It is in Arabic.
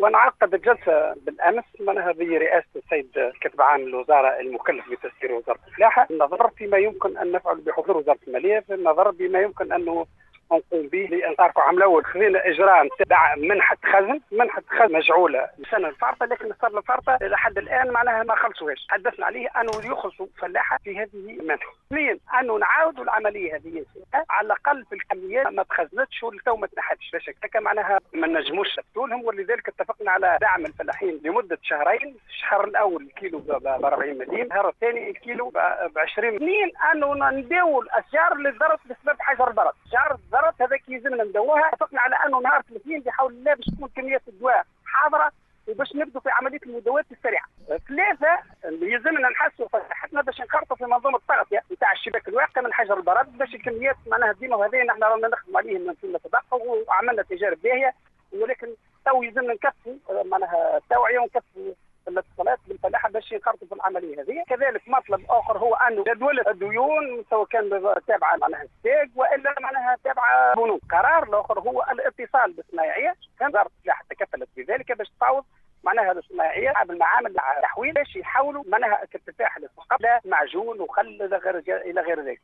وانعقدت جلسه بالامس معناها برئاسه السيد كاتب عام الوزاره المكلف بتسيير وزاره الفلاحه، النظر فيما يمكن ان نفعل بحضور وزاره الماليه، في النظر بما يمكن انه نقوم به لان تعرفوا عام الاول خذينا اجراء نتاع منحه خزن مجعوله السنه الفارطه، لكن السنه الفارطه لحد الان معناها ما خلصوهاش. حدثنا عليه انه يخلصوا فلاحه في هذه المنحه. اثنين انه نعاودوا العمليه هذه على الاقل في الكميات ما تخزنتش والتو ما تنحتش، باش هكا معناها ما نجموش نفتولهم، ولذلك اتفقنا على دعم الفلاحين لمده شهرين. الشهر الاول الكيلو ب 40 مليم، الشهر الثاني الكيلو ب 20. اثنين انه نداو الاشجار اللي ضرت بسبب حجر البرد، شجر الضرت هذاك يلزمنا ندوها. اتفقنا على انه نهار الاثنين بحول الله باش تكون كميات الدواء حاضره وباش نبدو في عمليه المداوات السريعه. ثلاثه يلزمنا نحسوا فلاحتنا باش نخرطوا في منظومه التغطيه نتاع الشباك الواقي من حجر البرد باش الكميات معناها ديما، وهذا نحن رانا نخدموا عليه من سنه سبق وعملنا تجارب باهيه، ولكن تو يلزمنا نكثفوا معناها التوعيه ونكثفوا الاتصالات بالفلاحه باش ينخرطوا في العمليه هذه. كذلك مطلب اخر هو انه جدوله الديون سواء كان تابعه معناها الساق والا معناها تابعه بنوك. قرار الاخر هو الاتصال بالصنايعيه، كان وزاره الفلاحه تكفلت بذلك باش تعوض معناها الصناعيه بالمعامل التحويل باش يحاولوا معناها كالتفاح للسوق معجون وخل الى غير ذلك.